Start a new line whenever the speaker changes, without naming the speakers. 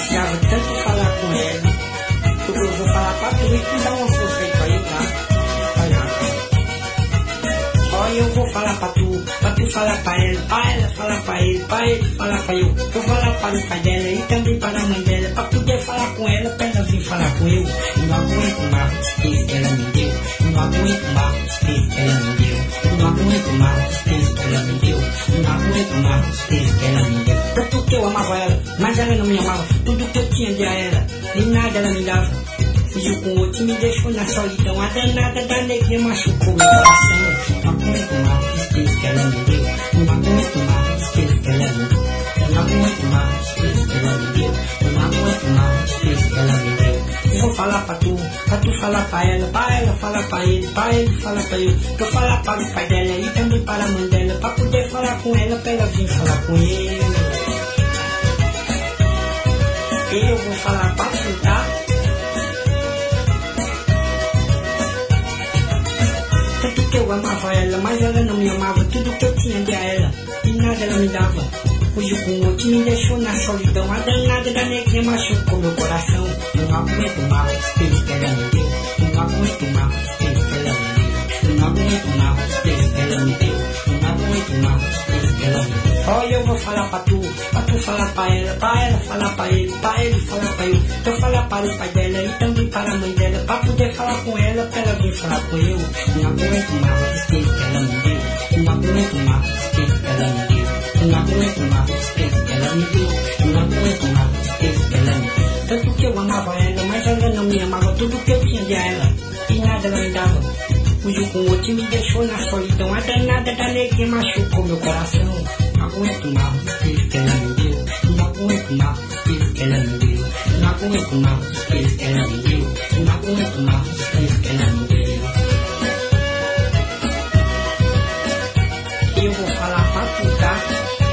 precisava tanto falar com ela. Eu vou falar pra tu e tu dá uma força aí pra eu, tá? Olha, eu vou falar pra tu falar pra ela falar pra ele falar pra eu falar para o pai dela e também para a mãe dela, pra poder falar com ela, pra ela vir falar com eu. Eu não aguento mais os peitos que ela me deu, eu não aguento mais os peitos que ela me deu, eu não aguento mais os peitos que ela me deu, eu não aguento mais os peitos que ela me deu. Tanto que eu amava ela, mas ela não me amava, tudo que eu tinha de a ela, nem nada ela me dava. Fugiu com outro e me deixou na solidão. A danada da negra machucou meu coração. Não aguento mais os peitos que ela me deu, não aguento mais os peitos que ela me deu, eu não aguento mais os peitos que ela me deu, eu não aguento mais os peitos que ela me deu. Eu vou falar pra tu falar pra ela falar pra ele falar pra eu falar para o pai dela e também para a mãe dela, pra poder falar com ela, pra ela vir falar com ele. Eu vou falar pra tu, tá? Tanto que eu amava ela, mas ela não me amava, tudo que eu tinha de a ela, e nada ela me dava. Fugiu com outro e me deixou na solidão. A danada da negra machucou meu coração. Eu não aguento mais os peitos que ela me deu, eu não aguento mais os peitos que ela me deu, eu não aguento mais os peitos que ela me deu, eu não aguento mais os peitos que ela me deu. Olha, eu vou falar pra tu falar pra ela falar pra ele falar pra eu falar para o pai dela e também para a mãe dela, pra poder falar com ela, pra ela vir falar com eu. Eu não aguento mais os peitos que ela me deu, eu não aguento mais os peitos que ela me deu, eu não aguento mais os peitos que ela me deu, eu não aguento mais os peitos que ela me deu. Tanto que eu amava ela, mas ela não me amava, tudo que eu tinha de ela, e nada ela me dava. Fugiu com outro e me deixou na solidão. A danada da negra machucou meu coração. Não aguento mais os peitos que ela me deu, não aguento mais os peitos que ela me deu, não aguento mais os peitos que ela me deu, não aguento mais os peitos que ela me deu. Eu vou falar pra tu, tá?